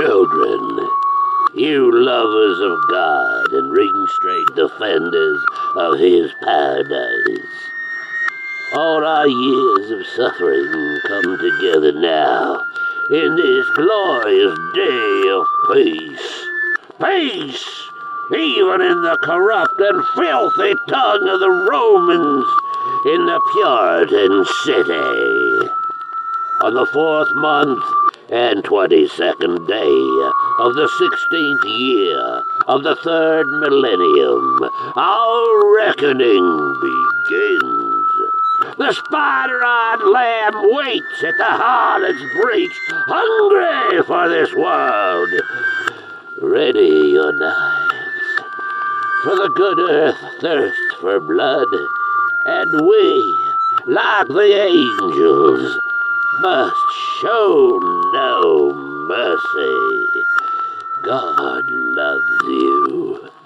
Children, you lovers of God and ring-straight defenders of His paradise, all our years of suffering come together now in this glorious day of peace. Peace! Even in the corrupt and filthy tongue of the Romans in the Puritan city. On the 4th month and 22nd day of the 16th year of the 3rd millennium, our reckoning begins. The spider-eyed lamb waits at the harlot's breach, hungry for this world. Ready your knives, for the good earth thirsts for blood, and we, like the angels, must show no mercy. God loves you.